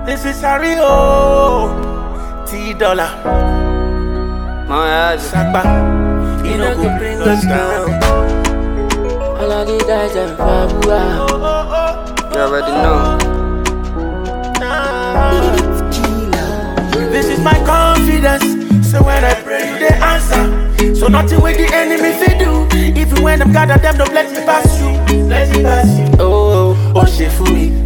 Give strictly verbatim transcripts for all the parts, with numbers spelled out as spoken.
This is Ario T Dollar. My head. Sakba, you know who bring us down. All of the guys and Fabua. You already know. This is my confidence. So when I pray, you they answer. So nothing with the enemy they do. Even when I'm gathered, them don't let me pass you. Let me pass you. Oh, oh, oh, shit for me.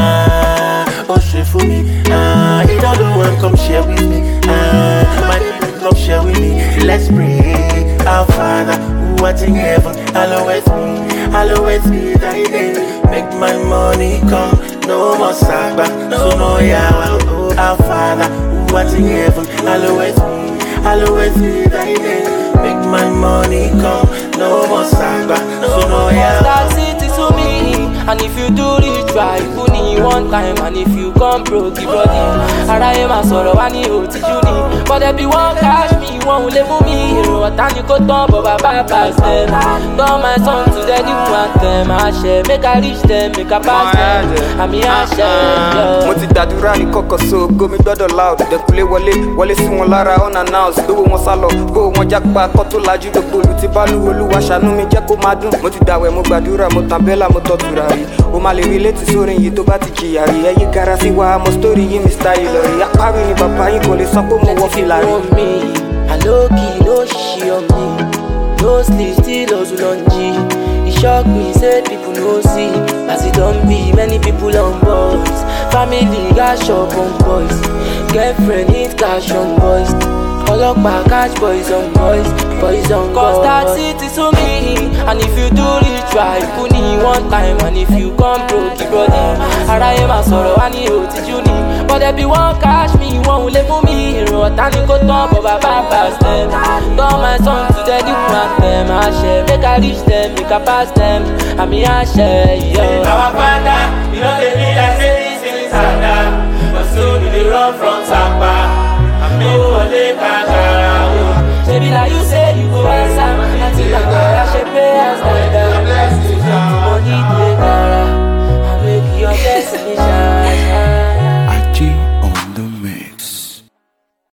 Ah, oh, shit for me. Ah, it all the one come share with me. Ah, my people come share with me. Let's pray. Our Father who art in heaven, hallowed me, hallowed be thy name. Make my money come, no more Sakba, so no yawa. Oh, our Father who art in heaven, hallowed me, hallowed be thy name. Make my money come, no more Sakba, so no yawa. That city to me, and if you do it try, you need one time, and if you come broke, give body. Araye ma sọ̀rọ̀ wa ni o ti ju ni, but there be one cash me, one lè mú mi. Èrò ọ̀tá ni kò tán, but bàbá pass them. Turn my song to the new anthem, àṣẹ, make I reach them, make I pass them. Àmì àṣẹ. Mo ti gbàdúrà ní kọ̀kọ̀ so gómi gbọ́dọ̀ loud. Dẹ̀kúlé wọlé wọlé sí wọn lára unannounced. Lówó wọn sálọ, gbówó wọn jápa kọ́ tó lajú. Gbogbo olú ti bá lu Olúwa ṣàánú mi jẹ́ kó máa dùn. Mo ti dàwẹ̀ mo gbàdúrà mo tàn bẹ́là mo tọ́ tura rí. O máa lè rí létí sórin yìí tó bá ti jìyà rí. Ẹyí gara sí wa mo story yìí mi style rí. Apárí ni bàbá yín kò lè sọ pé mo wọ́ fìlà rí. I low key, no shit on me. No sleep, still hustle on G. It shock me, say people no see. As it don't be, many people on boys. Family got shop on boys. Girlfriend need cash on boys. Ọlọ́pàá catch boys on boys, boys on boys. Cause that city to me, and if you do it try, you need one time, and if you come broke, you body. Araye ma sọ̀rọ̀ wa ni o ti ju ni, but there be one cash me, one lè mú mi. Èrò ọ̀tá ni kò tán, but bàbá pass them. Turn my song to the new anthem, àṣẹ, make I reach them, make I pass them. Àmì àṣẹ, yeah. Our Father, you know they need us, say this is our